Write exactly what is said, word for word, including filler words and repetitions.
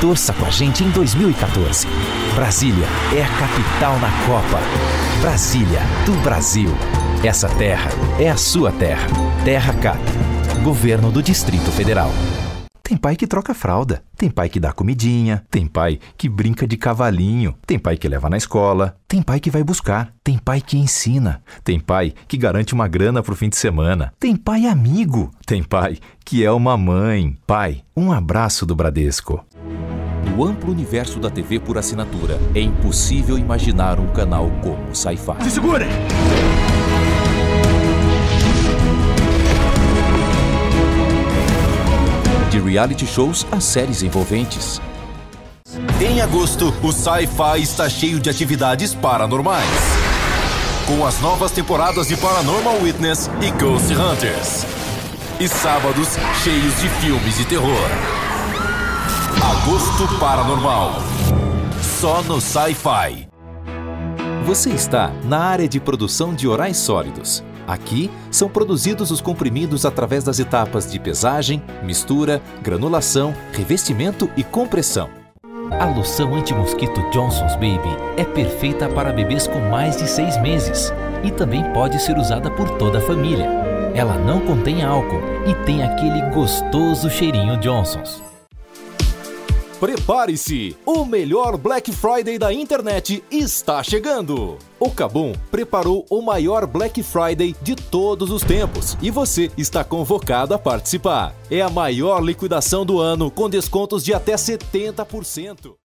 torça com a gente em dois mil e quatorze. Brasília é a capital na Copa. Brasília, do Brasil. Essa terra é a sua terra. Terra Cap. Governo do Distrito Federal. Tem pai que troca fralda, tem pai que dá comidinha, tem pai que brinca de cavalinho, tem pai que leva na escola, tem pai que vai buscar, tem pai que ensina, tem pai que garante uma grana pro fim de semana, tem pai amigo, tem pai que é uma mãe. Pai, um abraço do Bradesco. No amplo universo da T V por assinatura, é impossível imaginar um canal como o Sci-Fi. Se segurem! De reality shows a séries envolventes. Em agosto, o Sci-Fi está cheio de atividades paranormais. Com as novas temporadas de Paranormal Witness e Ghost Hunters. E sábados cheios de filmes de terror. Agosto Paranormal. Só no Sci-Fi. Você está na área de produção de orais sólidos. Aqui são produzidos os comprimidos através das etapas de pesagem, mistura, granulação, revestimento e compressão. A loção anti-mosquito Johnson's Baby é perfeita para bebês com mais de seis meses e também pode ser usada por toda a família. Ela não contém álcool e tem aquele gostoso cheirinho Johnson's. Prepare-se! O melhor Black Friday da internet está chegando! O Kabum preparou o maior Black Friday de todos os tempos e você está convocado a participar. É a maior liquidação do ano com descontos de até setenta por cento.